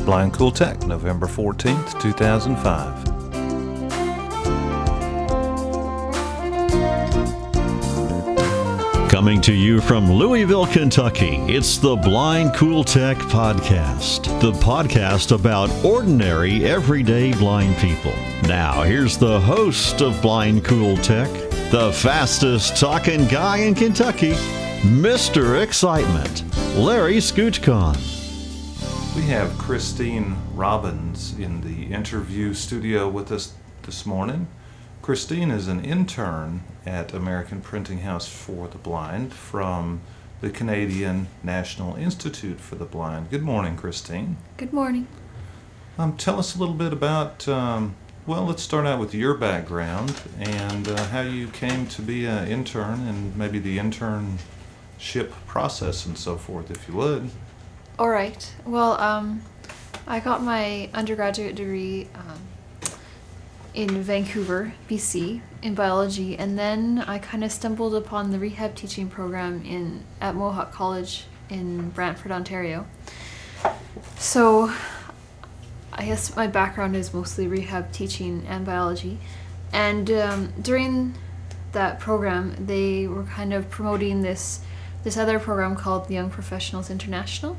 Blind Cool Tech, November 14th, 2005. Coming to you from Louisville, Kentucky, it's the Blind Cool Tech Podcast, the podcast about ordinary, everyday blind people. Now, here's the host of Blind Cool Tech, the fastest talking guy in Kentucky, Mr. Excitement, Larry Scutcon. We have Christine Robbins in the interview studio with us this morning. Christine is an intern at American Printing House for the Blind from the Canadian National Institute for the Blind. Good morning, Christine. Good morning. Tell us a little bit about, let's start out with your background and how you came to be an intern and maybe the internship process and so forth, if you would. All right. Well, I got my undergraduate degree in Vancouver, BC, in biology, and then I kind of stumbled upon the rehab teaching program at Mohawk College in Brantford, Ontario. So I guess my background is mostly rehab teaching and biology. And during that program, they were kind of promoting this other program called the Young Professionals International,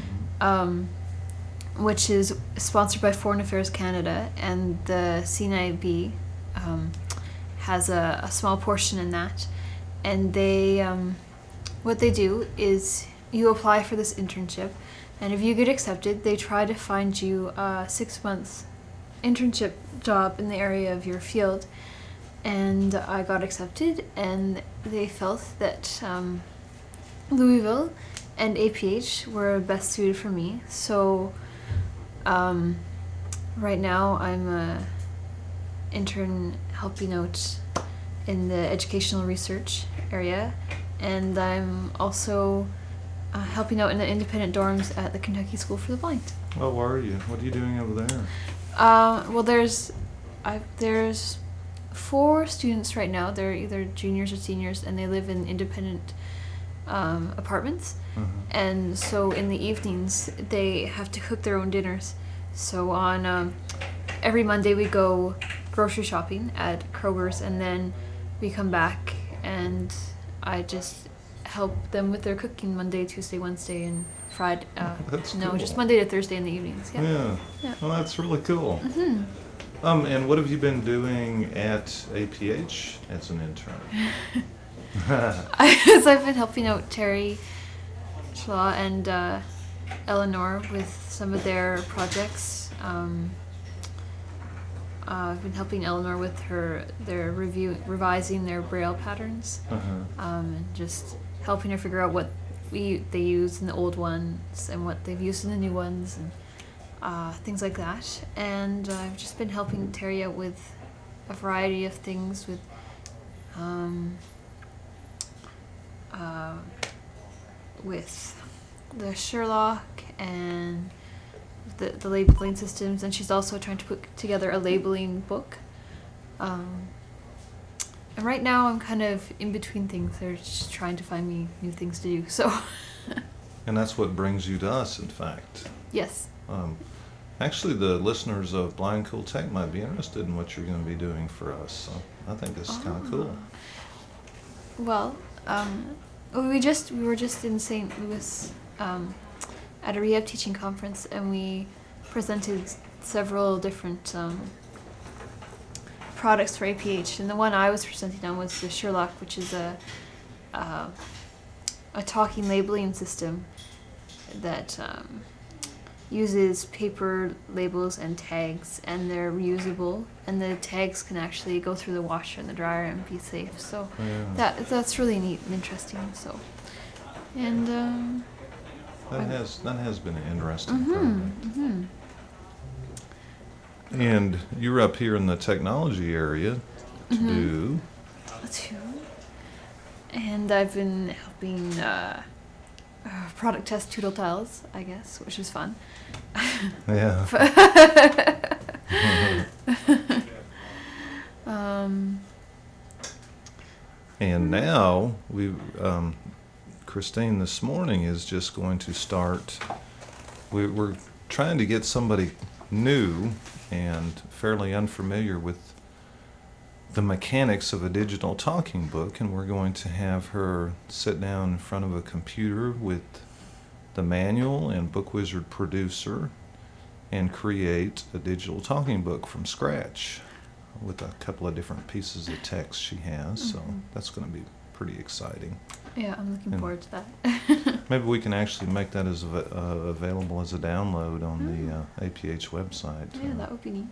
which is sponsored by Foreign Affairs Canada, and the CNIB has a small portion in that. And they, what they do is you apply for this internship, and if you get accepted, they try to find you a 6 months internship job in the area of your field. And I got accepted, and they felt that Louisville and APH were best suited for me. So right now I'm a intern helping out in the educational research area, and I'm also helping out in the independent dorms at the Kentucky School for the Blind. Oh, where are you? What are you doing over there? Well, there's 4 students right now. They're either juniors or seniors, and they live in independent apartments. And so in the evenings they have to cook their own dinners. So on every Monday we go grocery shopping at Kroger's, and then we come back and I just help them with their cooking Monday, Tuesday, Wednesday, and Friday. Cool. Just Monday to Thursday in the evenings. Yeah. Well, that's really cool. And what have you been doing at APH as an intern? I've been helping out Terry Schlaw and Eleanor with some of their projects. I've been helping Eleanor with their revising their Braille patterns, and just helping her figure out what they used in the old ones and what they've used in the new ones, and things like that. And I've just been helping Terry out with a variety of things with the Sherlock and the labeling systems, and she's also trying to put together a labeling book. And right now I'm kind of in between things. They're just trying to find me new things to do. So. And that's what brings you to us, in fact. Yes. Actually, the listeners of Blind Cool Tech might be interested in what you're going to be doing for us. So I think this is kind of cool. Well, we were just in St. Louis at a rehab teaching conference, and we presented several different products for APH. And the one I was presenting on was the Sherlock, which is a talking labeling system that uses paper labels and tags, and they're reusable, and the tags can actually go through the washer and the dryer and be safe. So that's really neat and interesting. So, and that has been an interesting program. And you're up here in the technology area to do. And I've been helping product test Toodle Tiles, I guess, which is fun. Yeah. And now Christine this morning is just going to start. We're trying to get somebody new and fairly unfamiliar with the mechanics of a digital talking book, and we're going to have her sit down in front of a computer with the manual and BookWizard producer and create a digital talking book from scratch with a couple of different pieces of text she has. So that's going to be pretty exciting. Yeah, I'm looking And forward to that. maybe we can actually make that as available as a download on the APH website. Yeah, that would be neat.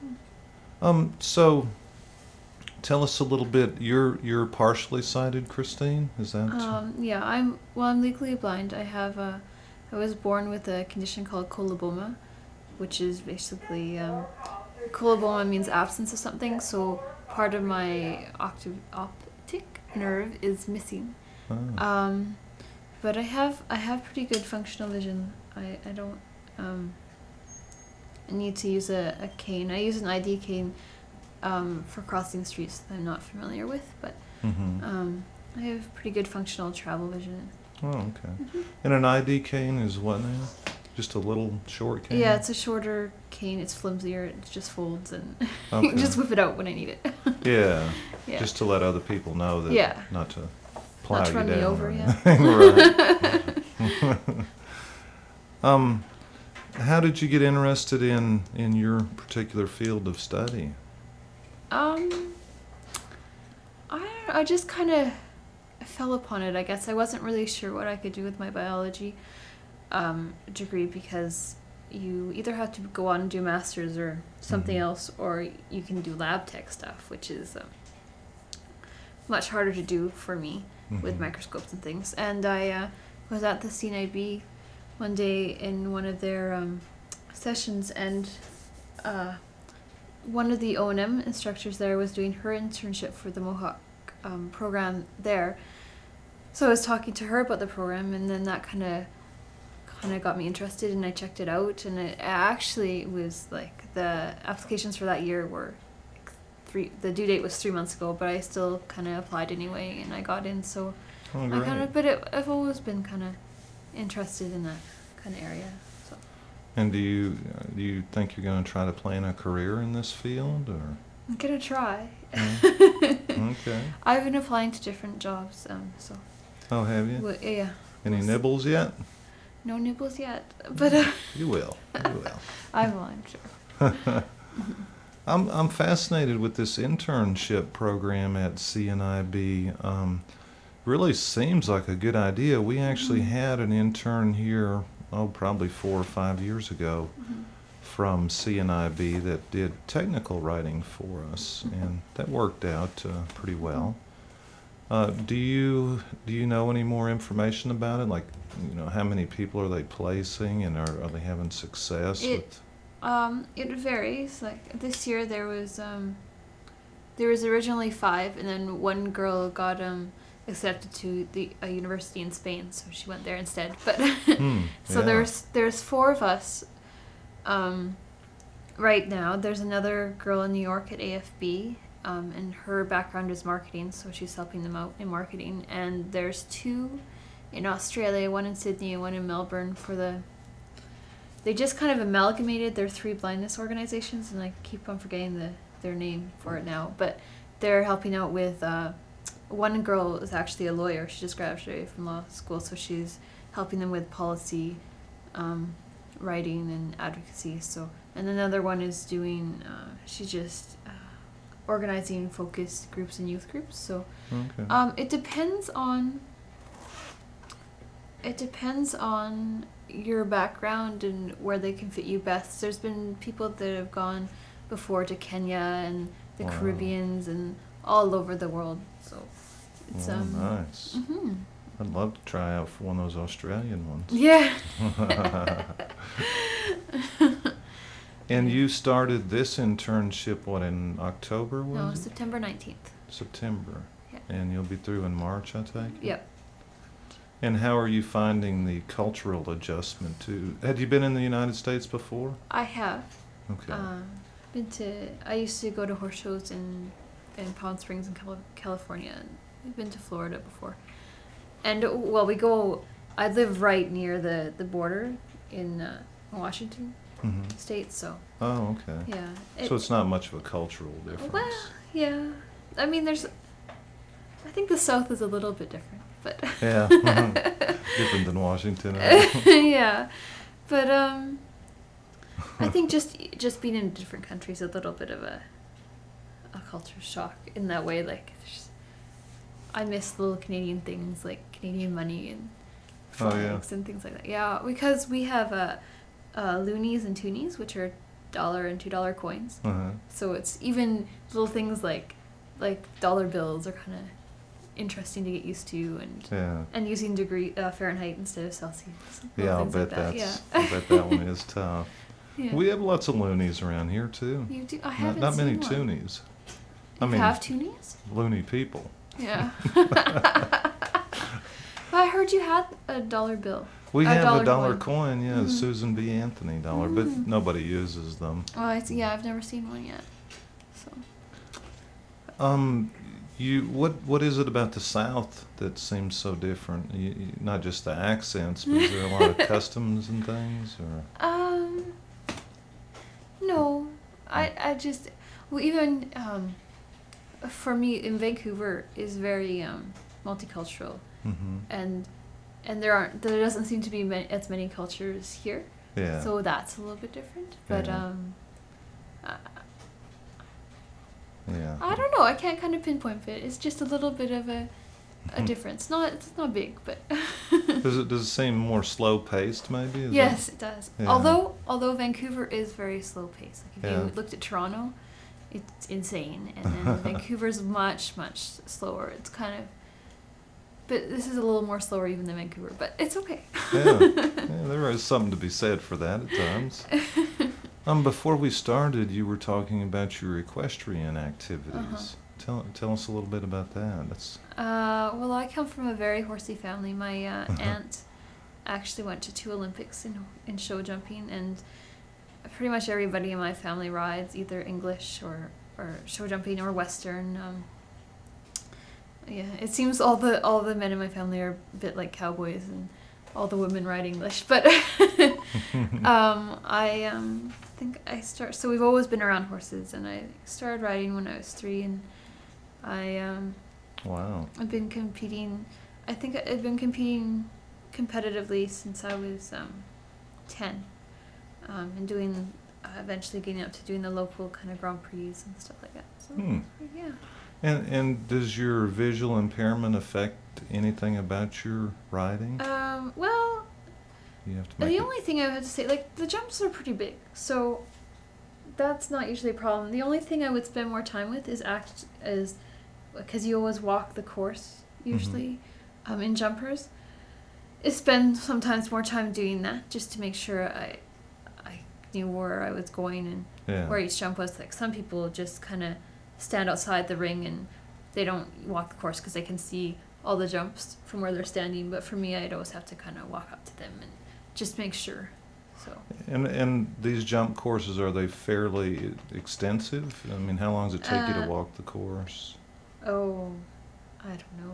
So tell us a little bit. You're partially sighted, Christine. Is that? Yeah, I'm legally blind. I was born with a condition called coloboma, which is basically coloboma means absence of something. So part of my optic nerve is missing. Oh. But I have pretty good functional vision. I don't need to use a cane. I use an ID cane for crossing streets that I'm not familiar with, but I have pretty good functional travel vision. Oh, okay. And an ID cane is what now? Just a little short cane? Yeah, it's a shorter cane. It's flimsier. It just folds, and you Okay. can just whip it out when I need it. Yeah. Yeah. Just to let other people know that Yeah. not to plow Not to you run down me over, or yeah. anything. Right. How did you get interested in your particular field of study? I just kind of fell upon it, I guess. I wasn't really sure what I could do with my biology degree, because you either have to go on and do a master's or something else, or you can do lab tech stuff, which is much harder to do for me with microscopes and things. And I was at the CNIB one day in one of their sessions, and one of the O&M instructors there was doing her internship for the Mohawk program there. So I was talking to her about the program, and then that kind of got me interested, and I checked it out, and it actually was like the applications for that year were the due date was 3 months ago, but I still kind of applied anyway, and I got in. So I've always been kind of interested in that kind of area. So. And do you think you're going to try to plan a career in this field, or? I'm gonna try. Okay. I've been applying to different jobs, so. Oh, have you? Well, yeah. Any nibbles yet? No nibbles yet, but You will. You will. I'm sure. I'm fascinated with this internship program at CNIB. Really seems like a good idea. We actually had an intern here, probably 4 or 5 years ago, from CNIB that did technical writing for us, and that worked out pretty well. Do you know any more information about it? Like, how many people are they placing, and are they having success with? It varies. Like this year, there was originally 5, and then one girl got accepted to a university in Spain, so she went there instead. But so yeah. there's 4 of us. Right now, there's another girl in New York at AFB, and her background is marketing, so she's helping them out in marketing. And there's 2 in Australia, one in Sydney and one in Melbourne they just kind of amalgamated their 3 blindness organizations, and I keep on forgetting their name for it now. But they're helping out with, one girl is actually a lawyer. She just graduated from law school, so she's helping them with policy, writing and advocacy. So, and another one is doing, she's just organizing focus groups and youth groups. So, Okay. it depends on your background and where they can fit you best. There's been people that have gone before to Kenya and the Wow. Caribbeans and all over the world. So it's Nice. I'd love to try out for one of those Australian ones. Yeah. And you started this internship, in October, was No, it? September 19th. September. Yeah. And you'll be through in March, I take it? Yep. And how are you finding the cultural adjustment to? Had you been in the United States before? I have. Okay. I used to go to horse shows in Palm Springs in California, and I've been to Florida before. And I live right near the border in Washington Hmm. State, so Oh, okay. yeah. So it's not much of a cultural difference. Well, yeah. I mean, I think the South is a little bit different, but Yeah. Different than Washington. Right? yeah. But I think just being in different countries is a little bit of a culture shock in that way. Like, I miss little Canadian things like Canadian money and Oh, yeah. flags and things like that. Yeah, because we have loonies and toonies, which are $1 and $2 coins. Uh-huh. So it's even little things like dollar bills are kind of interesting to get used to, Yeah. and using Fahrenheit instead of Celsius. Yeah, I'll things bet like that. that's. Yeah. I bet that one is tough. Yeah. We have lots of loonies around here too. You do? I Not, haven't not many seen one. toonies. You have toonies? loony people. Yeah. Well, I heard you had a dollar bill. We have a dollar coin. coin, yeah, Mhm. Susan B. Anthony dollar, but Mm. nobody uses them. Oh, I see. Yeah, I've never seen one yet. So. What is it about the South that seems so different? Not just the accents, but is there a lot of customs and things, or? No, I just, well, even for me in Vancouver is very multicultural, Mm-hmm. and there doesn't seem to be as many cultures here, Yeah. so that's a little bit different. But Yeah. Yeah. I don't know. I can't kind of pinpoint it. It's just a little bit of a difference. It's not big, but Does it seem more slow paced? Maybe. Is yes, it does. Yeah. Although Vancouver is very slow paced. Like if Yeah. you looked at Toronto, it's insane, and then Vancouver's much slower. It's kind of, but this is a little more slower even than Vancouver. But it's okay. Yeah, there is something to be said for that at times. Before we started, you were talking about your equestrian activities. Tell us a little bit about that. Well, I come from a very horsey family. My aunt actually went to 2 Olympics in show jumping, and pretty much everybody in my family rides either English or show jumping or Western. Yeah, it seems all the men in my family are a bit like cowboys, and all the women ride English. But I think so we've always been around horses, and I started riding when I was 3, and Wow. I've been competing. I think I've been competing competitively since I was 10, and doing eventually getting up to doing the local kind of Grand Prix and stuff like that. So yeah. And does your visual impairment affect anything about your riding? Well, You have to make the it. only thing I have to say, like, the jumps are pretty big, so that's not usually a problem. The only thing I would spend more time with is because you always walk the course usually, in jumpers, is spend sometimes more time doing that just to make sure I knew where I was going and Yeah. where each jump was. Like, some people just kind of stand outside the ring and they don't walk the course because they can see all the jumps from where they're standing, but for me, I'd always have to kind of walk up to them and just make sure. So And these jump courses, are they fairly extensive? I mean, how long does it take you to walk the course? I don't know.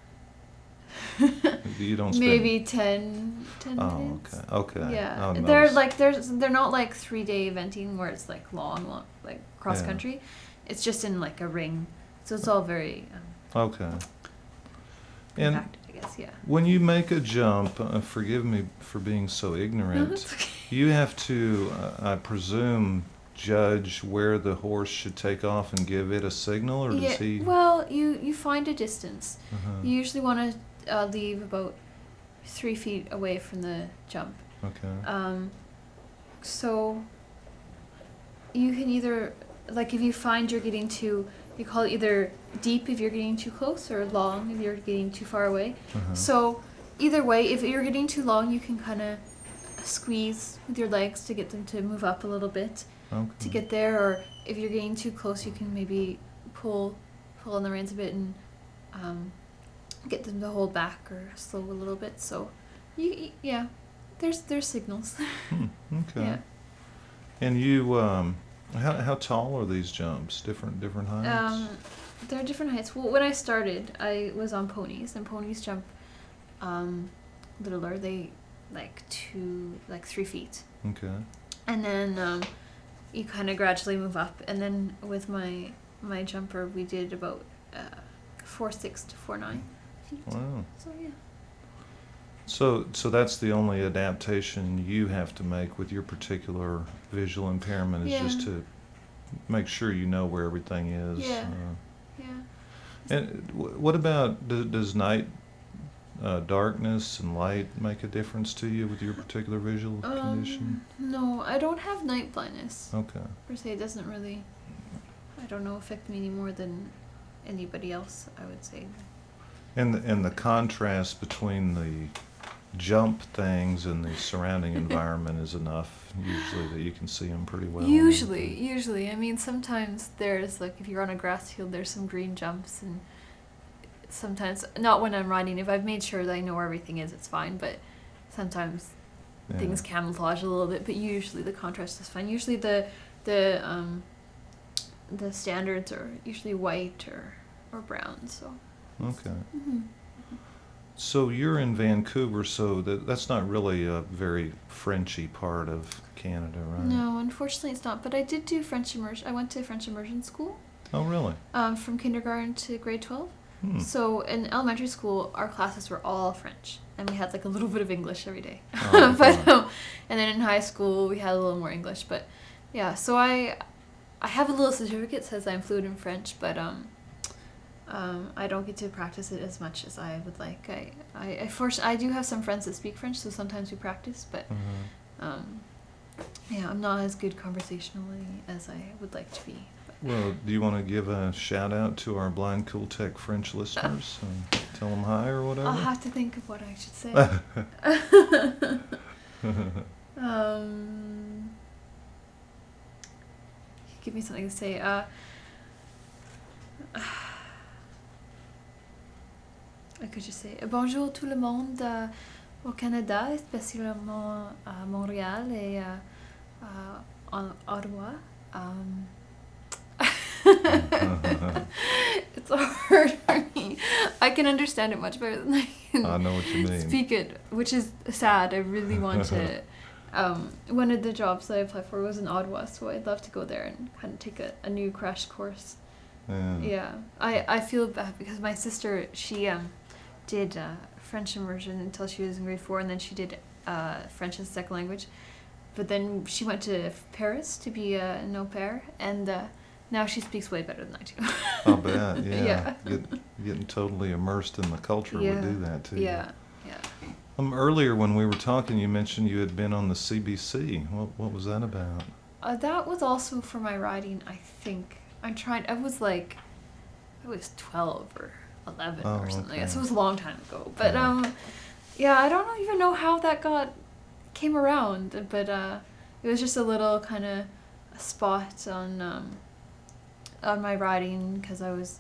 You don't spend. Maybe 10 Oh, minutes. okay. Yeah, Oh, no, they're it's- they're not like 3-day eventing where it's like long like cross Yeah. country. It's just in like a ring, so it's all very Okay. And compacted, I guess. Yeah. when you make a jump, forgive me for being so ignorant, No, it's okay. you have to, I presume, judge where the horse should take off and give it a signal, or does he? Well, you find a distance. Uh-huh. You usually want to leave about 3 feet away from the jump. Okay. So you can either, like, if you find you're getting too, you call it either deep if you're getting too close, or long if you're getting too far away. Uh-huh. So either way, if you're getting too long, you can kind of squeeze with your legs to get them to move up a little bit Okay. to get there, or if you're getting too close, you can maybe pull on the reins a bit and get them to hold back or slow a little bit. So yeah, there's signals. Okay. Yeah. And you, how tall are these jumps? Different heights? There are different heights. Well, when I started, I was on ponies, and ponies jump littler. They like 3 feet. Okay. And then you kind of gradually move up. And then with my jumper, we did about 4.6 to 4.9 feet. Wow. So yeah. So that's the only adaptation you have to make with your particular visual impairment is Yeah. just to make sure you know where everything is. Yeah. Yeah. And what about, does night, darkness and light make a difference to you with your particular visual condition? No, I don't have night blindness. Okay. Per se, it doesn't really, I don't know, affect me any more than anybody else, I would say. And the contrast between the jump things and the surrounding environment is enough usually that you can see them pretty well. Usually. I mean, sometimes there's, like, if you're on a grass field, there's some green jumps, and sometimes, not when I'm riding, if I've made sure that I know where everything is, it's fine, but sometimes Yeah. things camouflage a little bit, but usually the contrast is fine. Usually the standards are usually white or brown, so. Okay. Mm-hmm. So you're in Vancouver, so that's not really a very Frenchy part of Canada, right? No, unfortunately it's not, but I did do French immersion. I went to French immersion school Oh, really? from kindergarten to grade 12. Hmm. So in elementary school, our classes were all French, and we had like a little bit of English every day. Oh, but fun. and then in high school, we had a little more English. But yeah, so I have a little certificate that says I'm fluent in French, but I don't get to practice it as much as I would like. I do have some friends that speak French, so sometimes we practice, but yeah, I'm not as good conversationally as I would like to be. Well, do you want to give a shout out to our Blind Cool Tech French listeners and tell them hi or whatever? I'll have to think of what I should say. Give me something to say. I could just say bonjour tout le monde au Canada, spécialement à Montréal et en Ottawa. It's hard for me. I can understand it much better than I can I know what you mean. speak it, which is sad. I really want to. One of the jobs that I applied for was in Ottawa, so I'd love to go there and kind of take a new crash course. Yeah, I feel bad because my sister, she did French immersion until she was in grade 4, and then she did French as a second language. But then she went to Paris to be an au pair, and now she speaks way better than I do. I'll bet, yeah. Yeah. Getting totally immersed in the culture would do that too. Yeah. Earlier when we were talking, you mentioned you had been on the CBC. What was that about? That was also for my riding, I think. I was 12 or 11 or something like that, so it was a long time ago. But yeah, I don't even know how that came around, but it was just a little kind of spot on my riding because I was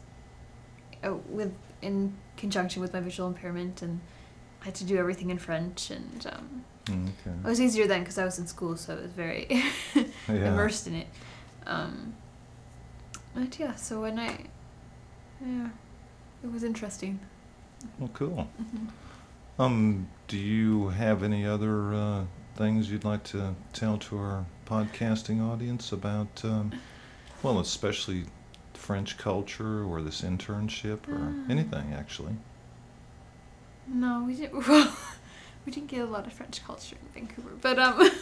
in conjunction with my visual impairment, and I had to do everything in French, and it was easier then because I was in school, so I was very immersed in it. But yeah, so it was interesting. Well, cool. Mm-hmm. Do you have any other things you'd like to tell to our podcasting audience about, well, especially French culture or this internship or anything, actually? No, we didn't. Well, we didn't get a lot of French culture in Vancouver, but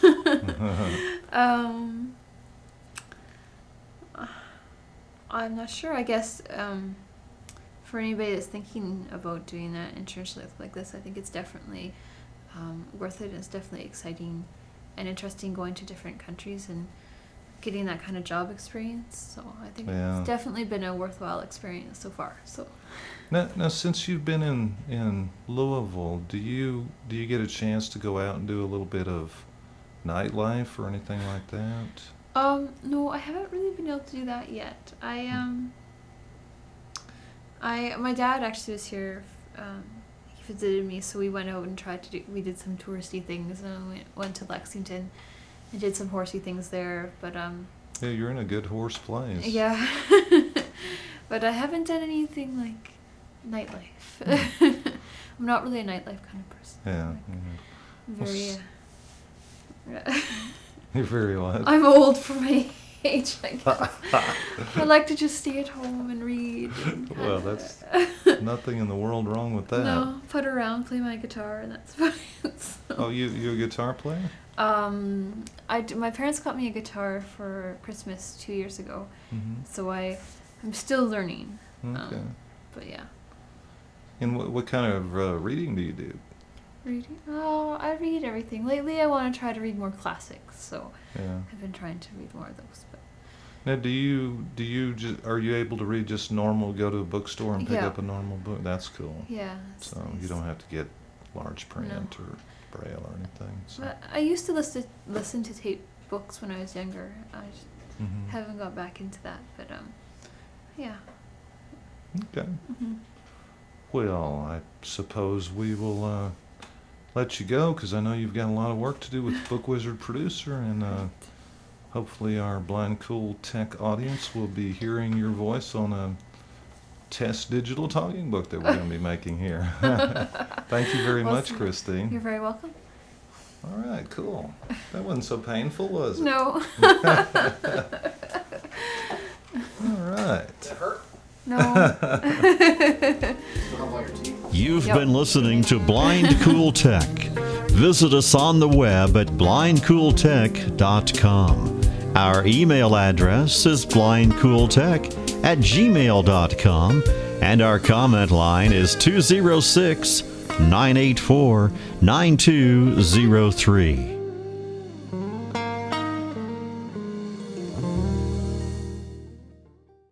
I'm not sure. I guess for anybody that's thinking about doing an internship like this, I think it's definitely worth it. It's definitely exciting and interesting going to different countries and getting that kind of job experience. So I think it's definitely been a worthwhile experience so far. So now since you've been in Louisville, do you get a chance to go out and do a little bit of nightlife or anything like that? No, I haven't really been able to do that yet. My dad actually was here. He visited me, so we went out and we did some touristy things, and we went to Lexington and did some horsey things there, but Yeah, you're in a good horse place. yeah. But I haven't done anything like nightlife. I'm not really a nightlife kind of person. Yeah. very. You're very what? I'm old for my age, I guess. I like to just stay at home and read. And Well, that's nothing in the world wrong with that. No, put around, play my guitar, and that's about it. So. Oh, you're a guitar player? My parents got me a guitar for Christmas 2 years ago, Mm-hmm. so I'm still learning. Okay. But yeah. And what kind of reading do you do? Reading? Oh, I read everything. Lately, I want to try to read more classics, so Yeah. I've been trying to read more of those. But Now, are you able to read just normal? Go to a bookstore and pick Yeah. up a normal book. That's cool. yeah. It's So nice. you don't have to get large print No. or braille or anything. So. But I used to listen to tape books when I was younger. I just Mhm. haven't got back into that, but yeah. Okay. Hmm. Well, I suppose we will let you go because I know you've got a lot of work to do with Book Wizard Producer, and hopefully our Blind Cool Tech audience will be hearing your voice on a test digital talking book that we're going to be making here. Thank you very Well, much, Christine. You're very welcome. All right, cool. That wasn't so painful, was it? No. All right. No. You've Yep. been listening to Blind Cool Tech. Visit us on the web at blindcooltech.com. Our email address is blindcooltech@gmail.com, and our comment line is 206-984-9203.